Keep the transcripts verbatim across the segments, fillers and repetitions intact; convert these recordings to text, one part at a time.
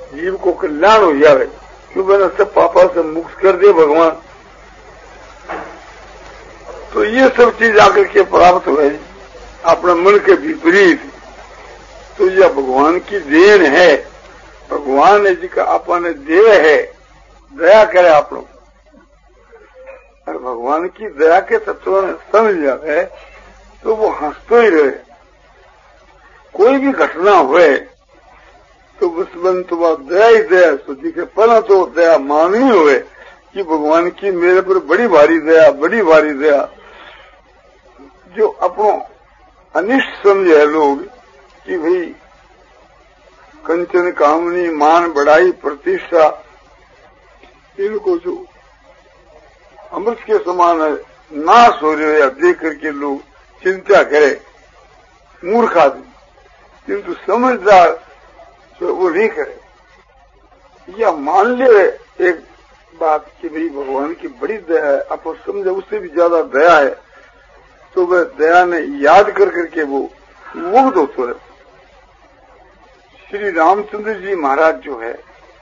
जीव को कल्याण हो जावे, क्यों मैंने सब पापा से मुक्त कर दे भगवान। तो ये सब चीज आकर के प्राप्त हुए अपने मन के विपरीत, तो यह भगवान की देन है। भगवान है जी का अपने देव है, दया करे आप लोग। और भगवान की दया के तत्व में समझ जाए तो वो हंसते ही रहे। कोई भी घटना हुए तो बसबन तो वह दया ही दया सोची के पहला तो दया माननी हुए कि भगवान की मेरे पर बड़ी भारी दया, बड़ी भारी दया। जो अपनो अनिष्ट समझे लोग कि भाई कंचन कामनी, मान बढ़ाई, प्रतिष्ठा, इनको जो अमृत के समान है नाश हो रहे हैं देख करके लोग चिंता करे, मूर्ख आदमी। किंतु समझदार तो वो नहीं करे, या मान ले एक बात कि भाई भगवान की बड़ी दया है, आप समझे उससे भी ज्यादा दया है, तो वह दया ने याद कर करके वो मुग्ध होता है। श्री रामचंद्र जी महाराज जो है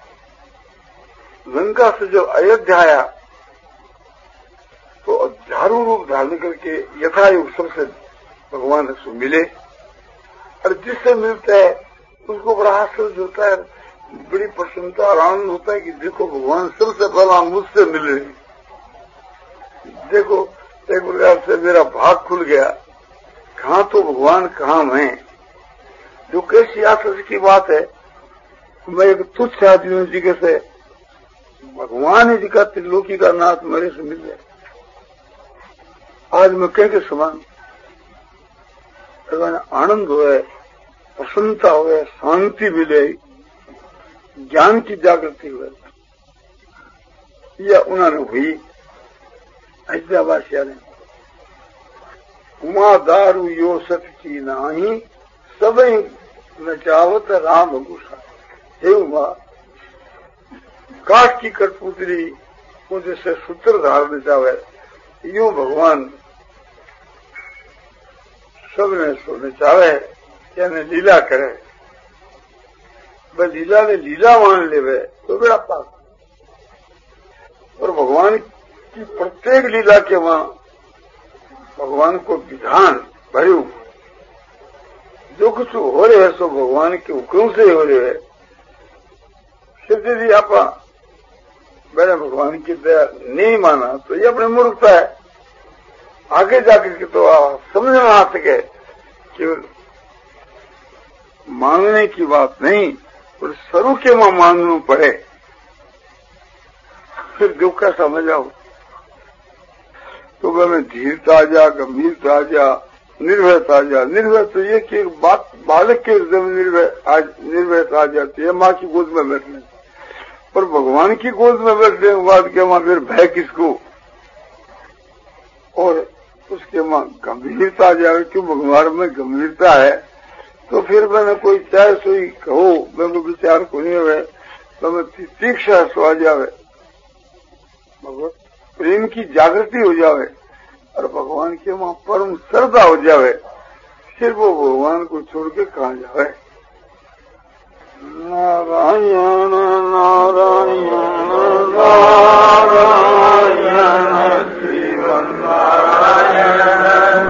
लंका से जब अयोध्या आया तो झारू रूप धारण करके यथायुग सबसे भगवान से मिले, और जिससे मिलता है उसको बड़ा आश्चर्य होता है, बड़ी प्रसन्नता और आनंद होता है कि देखो भगवान सबसे पहला मुझसे मिल रहे। देखो एक प्रकार से मेरा भाग खुल गया, कहाँ तो भगवान कहाँ मैं। जो कैसी आश्चर्य की बात है, मैं एक तुच्छ आदमी जी के से भगवान जी का त्रिलोकी का नाथ मेरे से मिल जाए। आज मैं कह के समान आनंद हुए, प्रसन्नता हुए, शांति मिले, ज्ञान की जागृति हुए, यह उन्होंने हुई। अयोध्यावासिया ने उमा दारू यो सत की नाही, सबई नचावत राम गुस्सा। हे उमा, काठ की कठपुतली को जैसे सूत्र धारण चावे, यूं भगवान सबने सोने चाहे, यानी लीला करे। वह लीला ने लीला मान ले तो बड़ा पास। और भगवान की प्रत्येक लीला के वहां भगवान को विधान भरू, जो कुछ हो रहे है सो भगवान के हुक्म से हो रहे है। सिद्धि जी आप मैंने भगवान की दया नहीं माना तो ये अपनी मूर्खता है। आगे जाकर के तो आप समझ में आ सके केवल मानने की बात नहीं, और सरू के वहां मानना पड़े, फिर दुख का समझ आओ। तो मैं धीरता जा, गंभीरता जा, निर्भयता जा। निर्भय तो ये कि बात बालक के हृदय में निर्भय आज निर्भयता आ जाती है, माँ की गोद में बैठने। पर भगवान की गोद में बैठने के बाद के वहां फिर भय किसको, और उसके वहां गंभीरता आ जाए। क्यों भगवान में गंभीरता है तो फिर मैंने कोई चाहे सोई कहो, मैं वो विचार को नहीं हुए तो मैं तीक्षा सो आ जावे, प्रेम की जागृति हो जावे, और भगवान के वहां परम श्रद्धा हो जावे, फिर वो भगवान को छोड़ के कहाँ जावे। नारायण नारायण नारायण शिव नारायण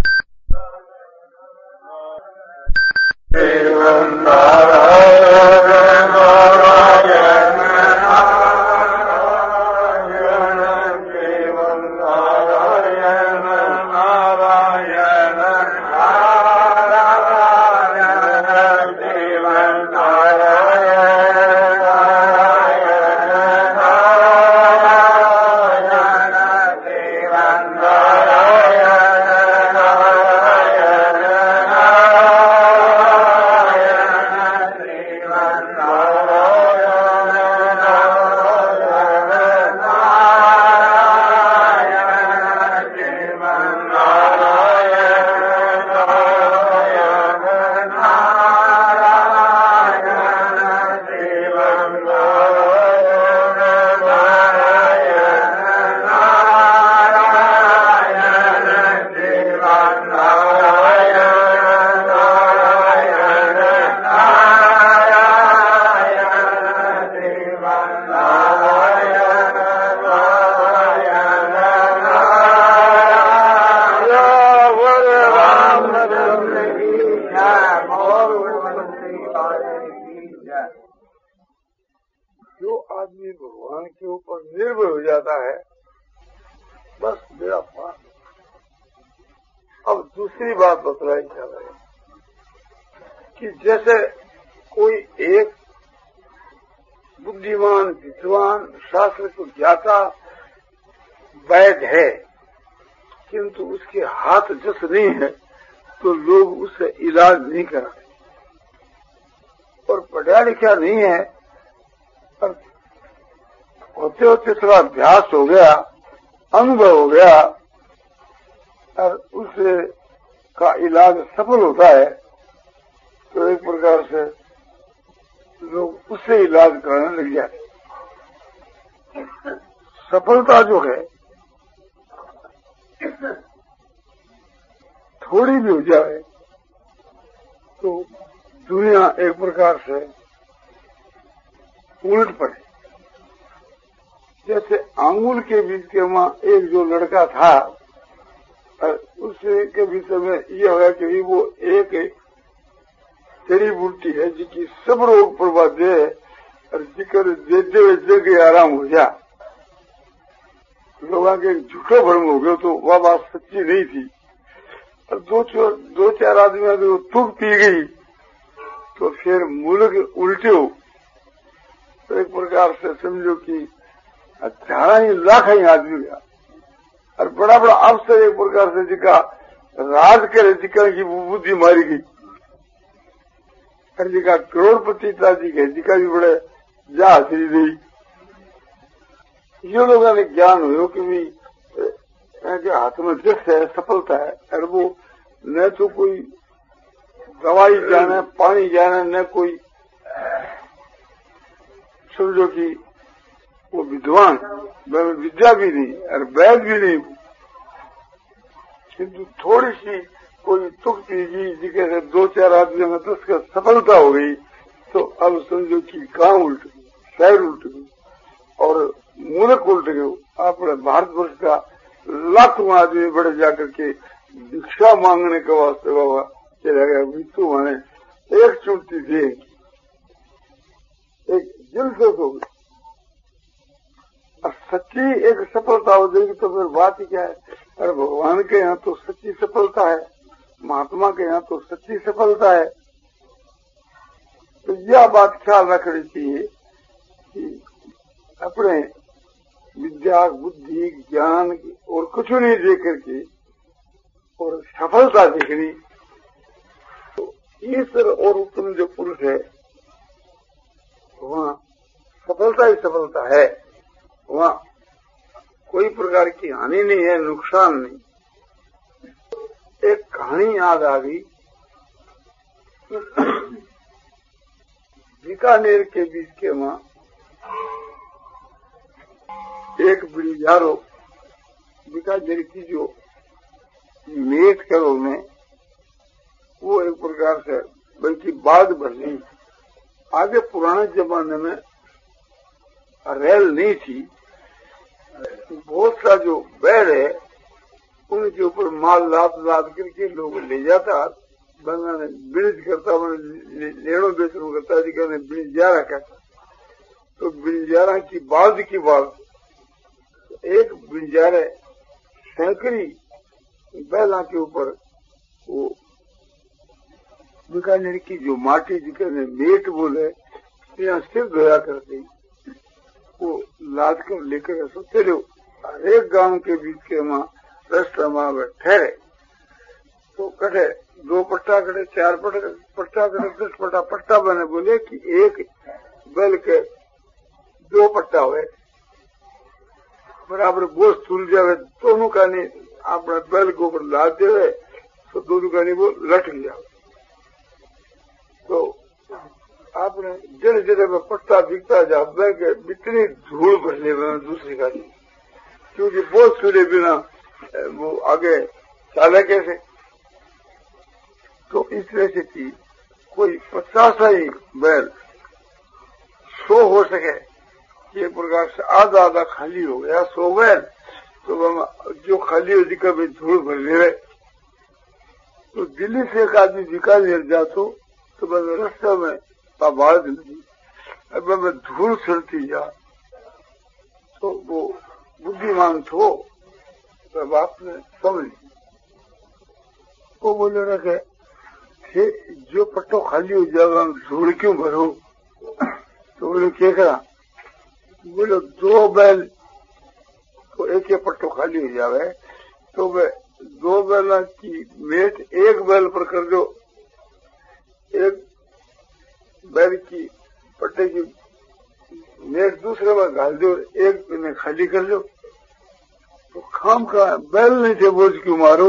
शिव नारायण नारायण नारायण शिव नारायण नारायण नारायण शिव नारायण जो आदमी भगवान के ऊपर निर्भर हो जाता है बस मेरा पास। अब दूसरी बात बतलाई जा रही है कि जैसे कोई एक बुद्धिमान विद्वान शास्त्र को ज्ञाता वैद्य है किंतु उसके हाथ जस नहीं है तो लोग उससे इलाज नहीं कराते, और पढ़ा लिखा नहीं है और होते होते थोड़ा अभ्यास हो गया, अनुभव हो गया और उससे का इलाज सफल होता है तो एक प्रकार से लोग उससे इलाज कराने लग जाते। सफलता जो है थोड़ी भी हो जाए तो दुनिया एक प्रकार से उलट पड़े। जैसे आंगुल के बीच के वहां एक जो लड़का था उसके के विषय में यह होगा कि वो एक जड़ी बूटी है जिसकी सब रोग प्रभा दे और जिक्र दे दे जगह आराम हो जा। लोगों के झूठो भ्रम हो गया तो वह बात सच्ची नहीं थी और दो दो चार आदमी अगर वो तुक पी गई तो फिर मुल्क उल्टे हो तो एक प्रकार से समझो कि अठारह ही लाख ही आदमी गया और बड़ा बड़ा अफसर एक प्रकार से जिका राज करे जिका की बुद्धि मारी गई और जिका करोड़पति था जी के जिका भी बड़े जा हासिल गई। ये लोगों ने ज्ञान हो कि भी के हाथ में जस है सफलता है और वो न तो कोई दवाई जाने पानी जाने न कोई समझो कि वो विद्वान विद्या भी नहीं और वैद भी नहीं किंतु थोड़ी सी कोई तुक पीगी जिसके से दो चार आदमी में दस का सफलता हो गई तो अब समझो कि गांव उल्ट गई, शहर उल्ट गई और मुल्क उल्ट गए। अपने भारतवर्ष का लाखों आदमी बड़े जाकर के भिक्षा मांगने के वास्ते बाबा चला गया मृत्यु माने एक चुटकी दे एक दिल से हो गई और सच्ची एक सफलता हो जाएगी तो फिर बात ही क्या है। अरे भगवान के यहाँ तो सच्ची सफलता है, महात्मा के यहाँ तो सच्ची सफलता है। तो यह बात ख्याल रखनी चाहिए कि अपने विद्या बुद्धि ज्ञान और कुछ नहीं दे करके और सफलता देखनी तो ईश्वर और उत्तम जो पुरुष है वहाँ सफलता ही सफलता है, वहाँ कोई प्रकार की हानि नहीं है, नुकसान नहीं। एक कहानी याद आ गई बीकानेर के बीच के वहाँ एक बिलियारो बीकानेर की जो मेट करो में वो एक प्रकार से बल्कि बाग बनी। आगे पुराने जमाने में रेल नहीं थी, बहुत सा जो बैल है उनके ऊपर माल लाद लाद करके लोग ले जाता, बंगाने ब्रिज करता लेनो बेचनो करता जिन्हें ब्रिजारा कहता। तो ब्रिजारा की बाद की बात एक ब्रिजारे सैकड़ी बैला के ऊपर वो बीकानेर की जो माटी जिसे मेट बोले यहाँ सिर धोया करती वो लाद कर लेकर ऐसा चले हर एक गांव के बीच के वहां रास्ता वहां ठहरे तो कटे दो पट्टा कटे चार पट्टा पट्टा कटे दस पट्टा पट्टा बने बोले कि एक बैल के दो पट्टा हुए बराबर बोझ तुल जावे दोनों का नहीं अपने बैल को ऊपर लाद दे तो दोनों का नहीं वो लट गया। तो आपने जगह जगह में पट्टा दिखता जा के इतनी धूल भरने में दूसरी गाड़ी क्योंकि बहुत सूर्य बिना वो आगे चाले कैसे। तो इस तरह से थी कोई पचास ही बैल सो हो सके एक प्रकार से आधा आधा खाली हो गया सो बैल तो जो खाली हो जी कभी धूल भर ले तो दिल्ली से एक आदमी बीकानेर जातो तो बस रास्ते में बाढ़ लगी। अब जब मैं धूल सड़ती जा तो वो बुद्धिमान थो तो बाप ने समझ वो बोले रखे थे जो पट्टो खाली हो जाएगा धूल क्यों भरो तो बोले क्या करा बोले दो बैल तो एक ही पट्टो खाली हो जावे तो वे दो बैल की मेट एक बैल पर कर दो एक बैल की पट्टे की मेट दूसरे में घाल दो एक ने खाली कर लो तो खाम का बैल नहीं थे बोझ क्यों मारो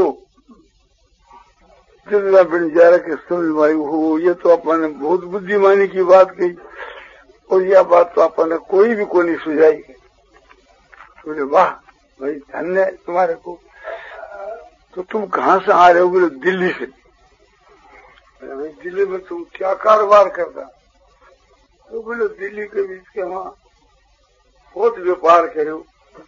जितना बिन जा रहा के समझ में आई हो ये तो अपन ने बहुत बुद्धिमानी की बात कही और यह बात तो अपन ने कोई भी को नहीं सुझाई बोले वाह भाई धन्य तुम्हारे को तो तुम कहाँ से आ रहे हो बोले दिल्ली से भाई दिल्ली में तुम क्या कारोबार करता तो बोले दिल्ली के बीच के वहां बहुत व्यापार करो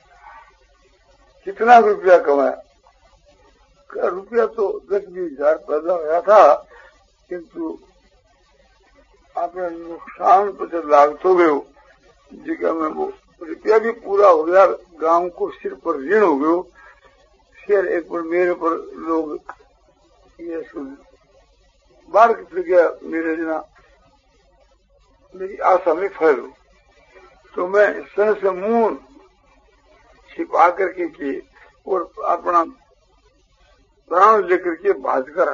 कितना रुपया कमाया रुपया तो दस बीस हजार पैदा हुआ था किंतु आपने नुकसान पचास लाख तो गयो जिका में वो रुपया भी पूरा हो गया गांव को सिर पर ऋण हो गयो फिर एक बार मेरे पर लोग ये सुन बार फिर गया मेरे जना मेरी आशा में फैल तो मैं सन से मुंह छिपा करके किए और अपना प्राण लेकर के बाज कर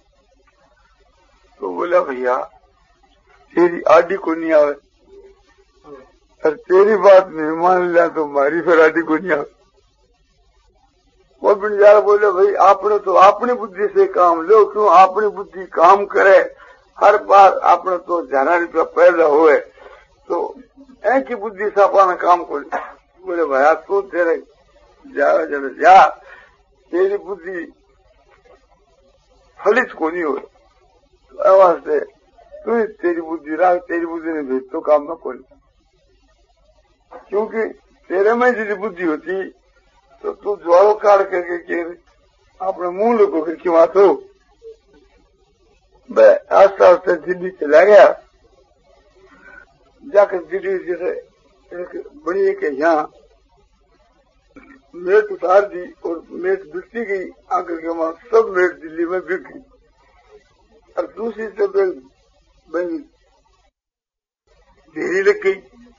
तो बोला भैया तेरी आडी को नहीं आवे और तेरी बात नहीं मान लिया तो हमारी फिर आडी को नहीं आवे वो बिंजारा बोले भाई आपने तो अपनी बुद्धि से काम लो क्यों अपनी बुद्धि काम करे हर बार आपने तो जाना रुपया पैदा हुए तो एक ही बुद्धि से अपना काम को बोले भैया तू तेरे जा जरा जा तेरी बुद्धि फलित को नहीं हो आवाज से तू तेरी बुद्धि राख तेरी बुद्धि ने भेज तो काम में कोई क्योंकि तेरे में यदि बुद्धि होती तो तू ज्वारो काट करके के अपने मूल को फिर क्यों आते हो मैं आस्ता आस्ता दिल्ली चला गया जाकर दिल्ली जैसे एक बड़ी एक यहाँ मेट उतार दी और मेट बिकती गई आकर के वहां सब मेट दिल्ली में बिक गई और दूसरी तरफ एक ढेरी लग गई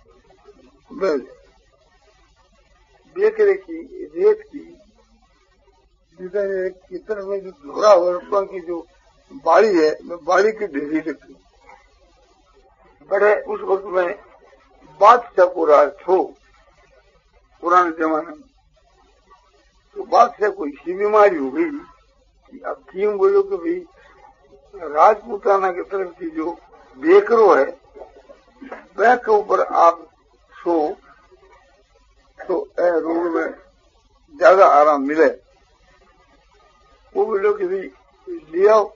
बेकरे की रेत की जिधर कितने में जो धोरा हुआ रुपया की जो बाड़ी है मैं बाड़ी की ढेरी लग गई बड़े उस वक्त में बादशाह को राज हो पुराने जमाने में तो बादशाह को इसी बीमारी हो गई कि अब क्यों बोलो कि भाई राजपूताना की तरफ की जो बेकरो है वह के ऊपर आप सो तो ए रोग में ज्यादा आराम मिले वो बोलो कि भाई ले आओ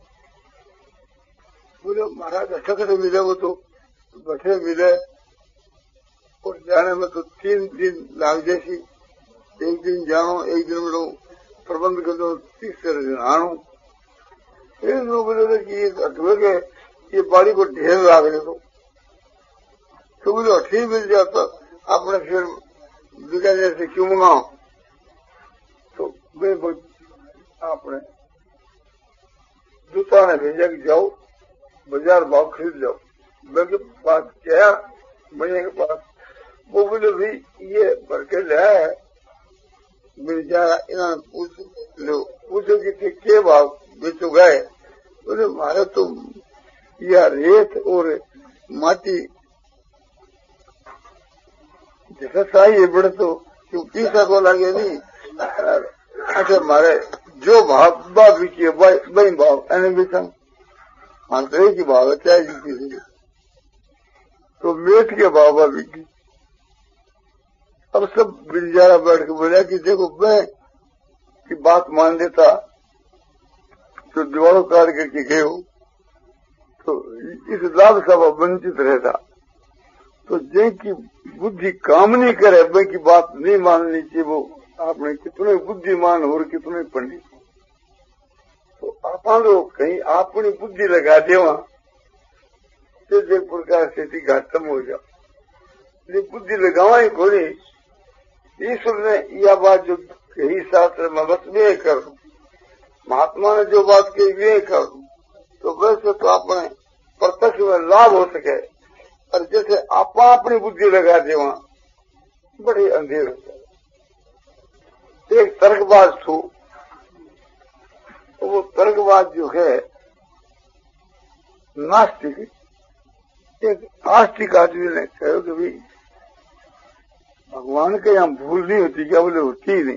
बोलो महाराज अच्छा कैसे मिले वो तो बैठे मिले और जाने में तो तीन दिन लाग जैसी एक दिन जानो एक दिन में प्रबंध कर दो तीसरे दिन आनो एक लोग बोले कि ये अठवे के ये बाड़ी को ढेर लाग दे दो तो बोले अठी मिल जाता आपने फिर बिकाने से क्यों मंगाओ तो वे आपने दूता ने भेजा कि जाओ बाजार भाव खरीद जाओ मेरे पास क्या भैया के पास वो बोले भाई ये बरकत है मेरे जा इन्होंने पूछ लो पूछो कि के भाव बेचो गए बोले हमारा तो यह रेत और माटी जैसा चाहिए बड़े तो क्यों पीसा को लगे नहीं अच्छा हमारे जो भाव भाव बिकी वही भाव एने बेचा हाँ तो एक ही भाव है चाहे किसी तो मेट के भाव बिकी अब सब बिलजारा बैठ के बोला कि देखो मैं की बात मान लेता तो दीवारों काट करके गए हो तो इस लाभ से वंचित रहता तो जिनकी बुद्धि काम नहीं करे वे की बात नहीं माननी चाहिए वो आपने कितने बुद्धिमान और कितने पंडित तो अपन लोग कहीं अपनी बुद्धि लगा दे वहां तो एक प्रकार से खत्म हो जाओ ये बुद्धि लगावा ही कोनी। ईश्वर ने यह बात जो कही शास्त्र में बस वे कर दूं, महात्मा ने जो बात कही वे कर दूं, तो वैसे तो अपने प्रत्यक्ष में लाभ हो सके। और जैसे आप अपनी बुद्धि लगा दे वहां बड़ी अंधेर हो जाए। एक तर्कबाज थो, तो वो तर्कबाज जो है नास्तिक, एक आस्तिक आदमी ने कहा कि भाई भगवान के यहाँ भूल नहीं होती, क्या बोले होती ही नहीं।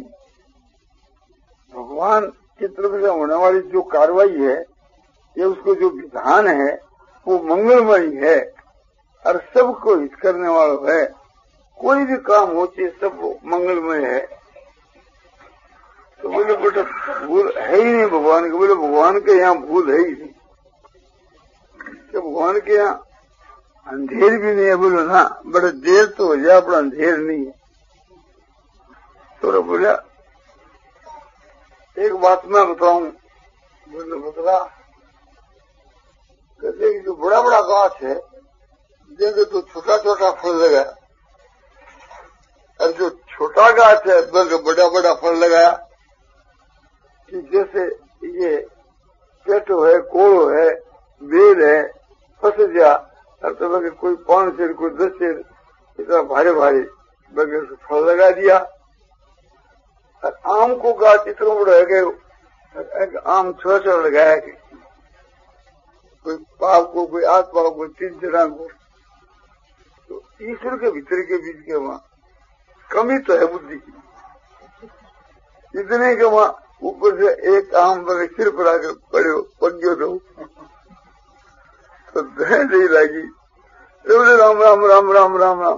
भगवान की तरफ से होने वाली जो कार्रवाई है, ये उसको जो विधान है वो मंगलमय है और सबको हित करने वाला है। कोई भी काम होती है सब मंगलमय है। तो बोले बेटा भूल है ही नहीं भगवान के। बोले भगवान के यहाँ भूल है ही नहीं, तो भगवान के यहाँ अंधेर भी नहीं है। बोलो ना बड़े देर तो हो जाए अपना अंधेर नहीं है। तो बोला एक बात मैं बताऊं। बोले बतला। कहते जो बड़ा बड़ा गाछ है देखे तो छोटा छोटा फल लगा, और जो छोटा गाछ है देखे बड़ा बड़ा फल लगाया। कि जैसे ये पेटो है, कोड़ो है, बेल है, फंस गया और तो बगे कोई पांच शेर कोई दस शेर इतना भारी भारी बगे फल लगा दिया। और आम को गाछ इतना बड़ा है कि आम छोटा छोटा लगाया कि कोई पाव को, कोई आठ पाव को, तीन जड़ा को। तो ईश्वर के भीतर के बीच के वहां कमी तो है बुद्धि की, इतने के वहां ऊपर से एक आम बगे सिर पर आकर पड़े हो पग्यो दो तो दह नहीं लगी। बोले राम राम राम राम राम राम।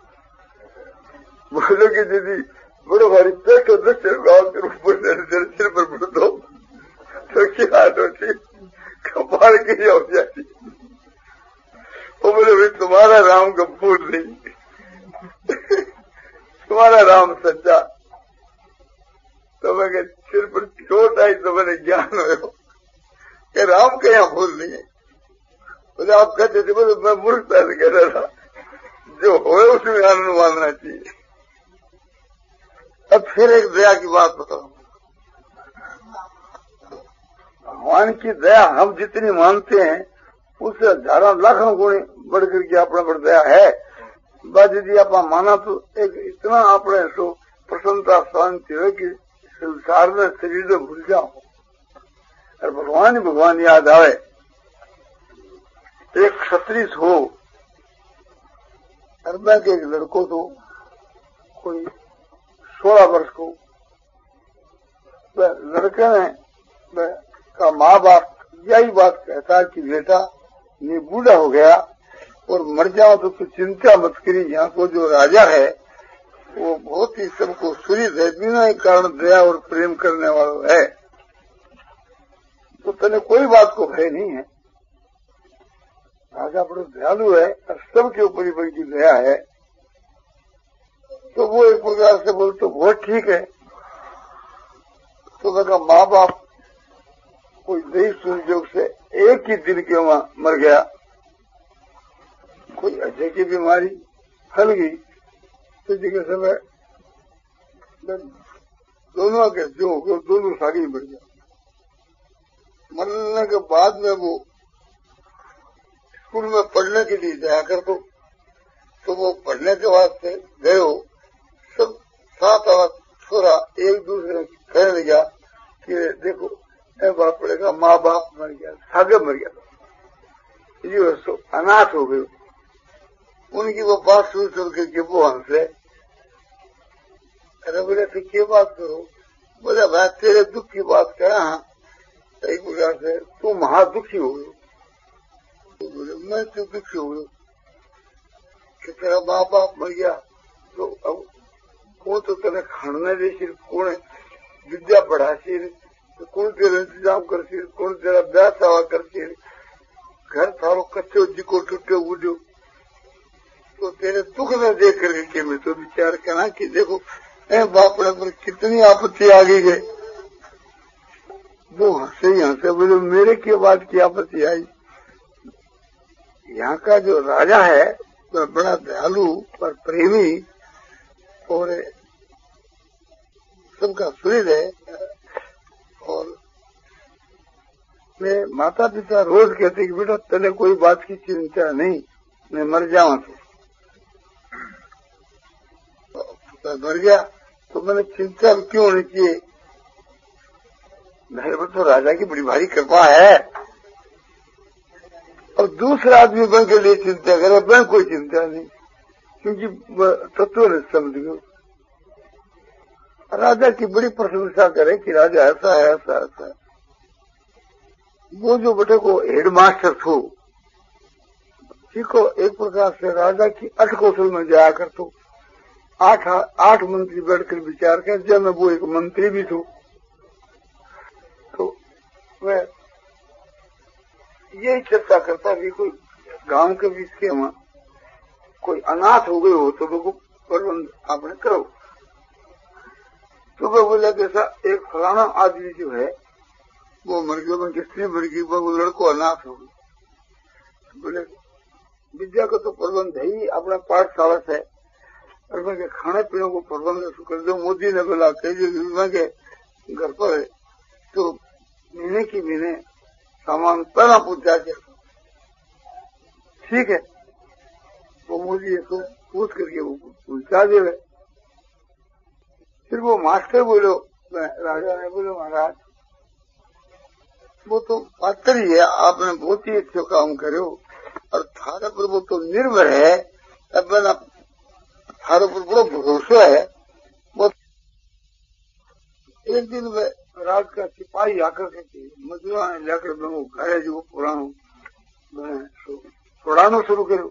बोलो कि दीदी बड़ो भारी पेट दस सिर गाँव के ऊपर से सिर पर पड़ दो तो क्या होती, कपाल की हो जाती। वो बोले भाई तुम्हारा राम का फूल नहीं, तुम्हारा राम सच्चा। तो मैं सिर पर चोट आई तो मैंने ज्ञान हो कि राम के यहाँ भूल नहीं है। बोले आप कहते थे, बोले मैं मूर्खता से कह रहा था, जो हो उसमें आनंद मानना चाहिए। अब फिर एक दया की बात बताओ। भगवान की दया हम जितनी मानते हैं उससे हजारों लाखों गुणी बढ़कर के अपना पर दया है। बस यदि आप माना तो एक इतना अपने सो प्रसन्नता शांति हो कि संसार में शरीर में भूल जाओ और भगवान ही भगवान याद आवे। एक क्षत्रिय हो और मैं के एक लड़को तो कोई सोलह वर्ष को, लड़के ने का माँ बाप यही बात कहता कि बेटा ये बूढ़ा हो गया और मर जाओ तो कुछ चिंता मत करी। यहाँ को जो राजा है वो बहुत ही सबको सुहृद है, बिना ही कारण दया और प्रेम करने वाला है, तो तेने कोई बात को भय नहीं है। राजा बड़ा दयालु है और सबके ऊपर ही बड़ी दया है। तो वो एक प्रकार से बोल तो बहुत ठीक है। तो मैं कहा माँ बाप कोई दही संयोग से एक ही दिन के वहां मर गया, कोई अजय की बीमारी फैल गई तो जगह समय दोनों के जो हो गए दोनों सारी मर गया। मरने के बाद में वो स्कूल में पढ़ने के लिए जाया कर तो, तो वो पढ़ने के वास्ते गए हो, सब सात आठ छोरा एक दूसरे कहने लगा कि देखो ए बाप पड़ेगा, माँ बाप मर गया, सागे मर गया, ये सो अनाथ हो गए। उनकी वो बात सुन सुन के वो हंसे। अरे बोले तो क्या बात करो? बोले भाई तेरे दुख की बात करा। एक प्रकार से तू महा दुखी हो गए। तो बोले मैं तो दुखी हो गया कि तेरा माँ बाप मर गया, तो अब कौन तो तेने खाने दे सिर, कौन विद्या पढ़ा सिर, तो कौन तेरा इंतजाम कर सिर, कौन तेरा ब्याह सवा कर सिर, घर थारो कच्चो जिको टूटे उड़ो। तो तेरे दुख में देख करके मैं तो विचार करना कि देखो ए बाप रे पर कितनी आपत्ति आ गई गई। वो हंसे ही हंसे, बोले मेरे के बाद की आपत्ति आई? यहाँ का जो राजा है पर बड़ा दयालु पर प्रेमी और सबका सुहृद है। और मैं माता पिता रोज कहते कि बेटा तेने कोई बात की चिंता नहीं, मैं मर जाऊं तो मर गया तो मैंने चिंता क्यों होनी चाहिए, मेरे पर तो राजा की बड़ी भारी कृपा है। और दूसरा आदमी बन के लिए चिंता करे, मैं कोई चिंता नहीं, क्योंकि तत्व ने समझ गयो। राजा की बड़ी प्रशंसा करे कि राजा ऐसा है ऐसा ऐसा है। वो जो बेटे को हेडमास्टर थो, को एक प्रकार से राजा की अठ कौशल में जाया कर तो आठ आठ मंत्री बैठकर विचार कर, जब मैं वो एक मंत्री भी थो तो वह यही चर्चा करता कि कोई गांव के बीच के वहां कोई अनाथ हो गए हो तो वो प्रबंध आपने करो। तो वह बोला कि ऐसा एक फलाना आदमी जो है वो मर गया, मैं किसने मर गई, वो लड़को अनाथ हो गई। बोले विद्या का तो प्रबंध है ही, अपना पाठशाला से और मैं खाने पीने को प्रबंध कर दो। मोदी ने बोला मैं के घर पर है तो महीने की महीने सामान पहला पहुंचा के, ठीक है। वो मोदी को पूछ करके वो पहुंचा दे। फिर वो मास्टर बोलो, राजा ने बोलो महाराज वो तो पात्र ही है, आपने बहुत ही अच्छे काम करे हो और थारे पर वो तो निर्भर है, अब मैंने थारे पर बड़ा भरोसा है। वो एक दिन में राज का सिपाही आकर के मजदूरा ने लेकर मैं वो घर जो पुराना मैं छोड़ाना शुरू करो।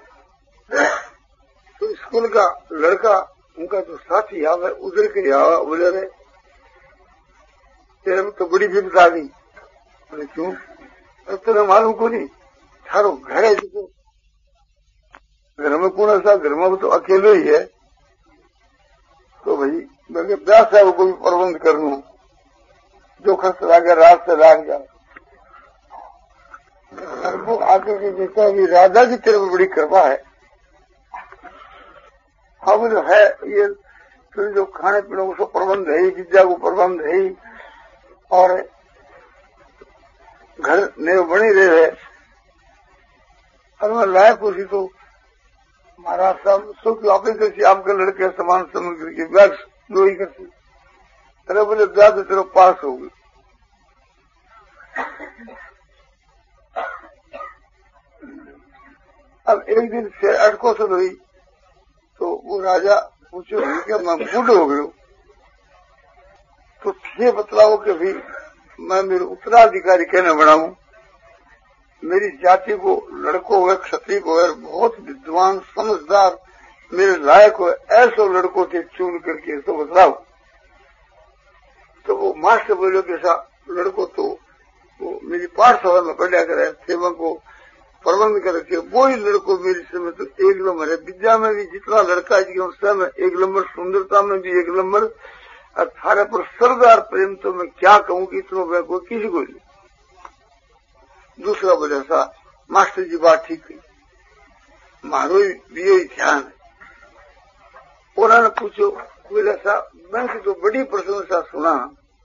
तो स्कूल का लड़का उनका जो साथी आवे उधर के आवा, बोले रहे तेरे में तो बड़ी विपद आ गई। बोले क्यों? तेरे मालूम को नहीं, थारो घर है जो घर में कौन ऐसा, घर में तो अकेले ही है। तो भाई मैं ब्यास है वो कोई प्रबंध कर लू, जो खर्च लागे रात से लाग जाए। वो आकर के देखता है राजा की तरफ बड़ी कृपा है। हाँ बोले है ये फिर जो खाने पीने को प्रबंध है, विद्या को प्रबंध है और घर ने बनी रहे। और मैं लायक उसी तो महाराज साहब सो की वापिस करती आपके लड़के समान समझ करके ब्याज दो ही करती। अरे बोले ब्याज तेरे पास हो गई। अब एक दिन से अटको से हुई तो वो राजा पूछो कि मैं बूढ़ हो गयो तो ये बतलाओ कि भाई मैं मेरे उत्तराधिकारी कहने बनाऊं, मेरी जाति को लड़को हो क्षत्रिय को है बहुत विद्वान समझदार मेरे लायक हो ऐसो लड़कों से चुन करके तो बतलाओ। तो वो मास्टर बोलो कि ऐसा लड़को तो वो मेरी पाठशाला में पढ़ा करे, सेवा को प्रबंध करके वो ही लड़को मेरी समय तो एक नंबर है। विद्या में भी जितना लड़का है उस समय एक नंबर, सुंदरता में भी एक नंबर, अठारह पर सरदार प्रेम तो मैं क्या कहूँ कि इतना मैं कोई किसी को नहीं। दूसरा बोले सा मास्टर जी बात ठीक है, मारो भी यही ध्यान है। उन्होंने पूछो बोले सा मैं तो बड़ी प्रशंसा सुना।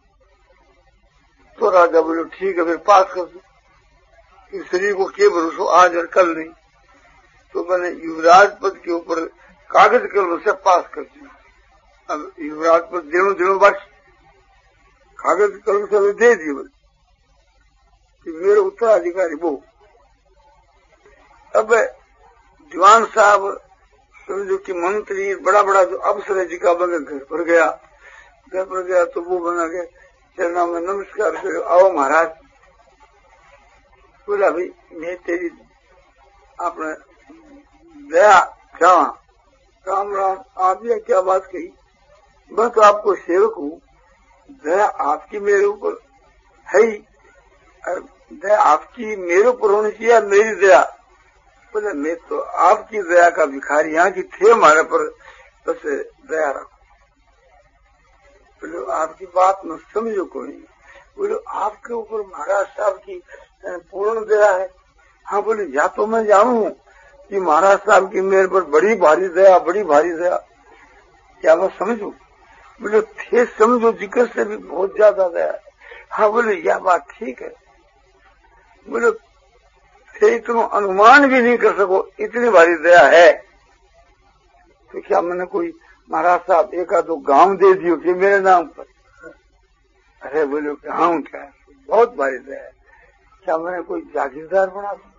तो राजा बोलो ठीक है फिर पास कर दो, इस शरीर को के भरोसो आज और कल नहीं। तो मैंने युवराज पद के ऊपर कागज कलम से पास कर दिया। अब युवराज पद दिनों दिनों बस कागज कलम से दे दिए कि मेरे उत्तराधिकारी वो। अब दीवान साहब समझो कि मंत्री बड़ा बड़ा जो अफसर है जी का बना घर पर गया, घर पर गया तो वो बना के चलना में नमस्कार करो, आओ महाराज। बोला भाई मैं तेरी आपने दया चाह राम राम, आप ये क्या बात कही, मैं तो आपको सेवक हूँ, दया आपकी मेरे ऊपर है ही, दया आपकी मेरे ऊपर होनी चाहिए मेरी दया। बोले मैं तो आपकी दया का भिखारी, यहाँ की थे हमारे पर, बस दया रखो। बोलो आपकी बात न समझो कोई। बोलो आपके ऊपर महाराज साहब की पूर्ण दया है। हाँ बोले या तो मैं जानू कि महाराज साहब की मेरे पर बड़ी भारी दया, बड़ी भारी दया, क्या मैं समझू? बोले थे समझो, जिक्र से भी बहुत ज्यादा दया है। हाँ बोले यह बात ठीक है। बोले थे इतना अनुमान भी नहीं कर सको, इतनी भारी दया है। तो क्या मैंने कोई महाराज साहब एक आधो गांव दे दियो कि मेरे नाम पर? अरे बोले गांव क्या है, बहुत भारी दया है। क्या मैंने कोई जागीरदार बना दी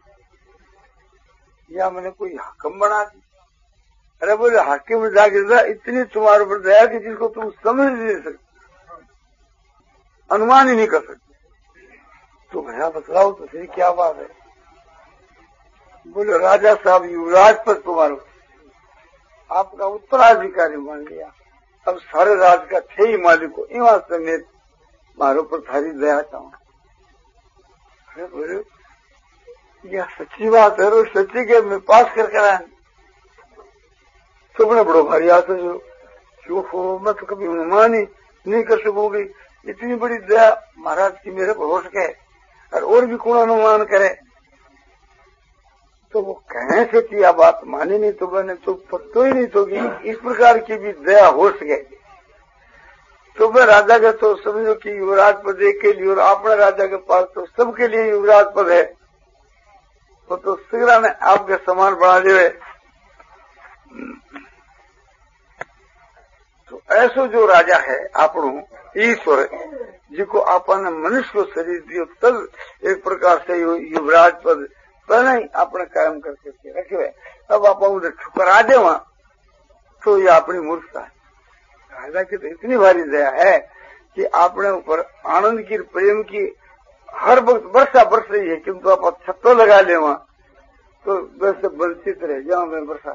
या मैंने कोई हकम बना दी? अरे बोले हाकिम जागीरदार इतनी तुम्हारे ऊपर दया कि जिसको तुम समझ नहीं सकते, अनुमान ही नहीं कर सकते। तो भैया बतलाओ तो फिर क्या बात है? बोले राजा साहब युवराज पर तुम्हारा आपका उत्तराधिकारी मान लिया, अब सारे राज का थे ही मालिक को, इवा समेत मारो पर थारी दया चाहूं। अरे बोले यह सच्ची बात है, सच्ची के मैं पास कर कर आए। तुमने बड़ो भारी आते जो क्यों हो, मैं तो कभी अनुमान ही नहीं कर सकूंगी, इतनी बड़ी दया महाराज की मेरे पर हो सके और, और भी कौन अनुमान करे? तो वो कहने से किया बात मानी नहीं, तो मैंने तो पत्तो ही नहीं तो कि इस प्रकार की भी दया हो सके। तो मैं राजा का तो समझो कि युवराज पद के लिए और अपने राजा के पास तो सबके लिए युवराज पद है, वो तो शीघ्र ने आपके समान बना दिए। तो ऐसो जो राजा है आपनो ईश्वर, जिको आपने मनुष्य शरीर दियो, तब एक प्रकार से युवराज पद पहले ही आपने कायम करके रखे हुए। अब आप उधर ठुकरा दे वहां, तो ये अपनी मूर्खता है। राजा की तो इतनी भारी दया है कि आपने ऊपर आनंद की, प्रेम की हर वक्त वर्षा बरस रही है, किंतु आप छत्तो लगा ले वहां तो वैसे वंचित रह जाओ मैं वर्षा।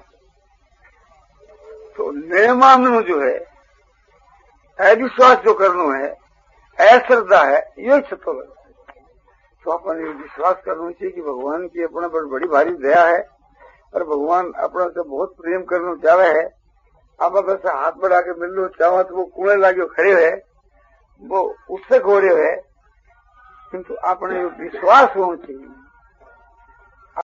तो निर्माण जो है, अविश्वास जो करना है, अश्रद्धा है, ये छत्तो लगा। तो अपन विश्वास करना चाहिए कि भगवान की अपने पर बड़ी भारी दया है और भगवान अपने से बहुत प्रेम करना चाह रहे है। आप अगर से हाथ बढ़ा के मिल लो चाहो तो वो कूड़े लागे खड़े है, वो उससे घोड़े है, किंतु आपने विश्वास होना चाहिए।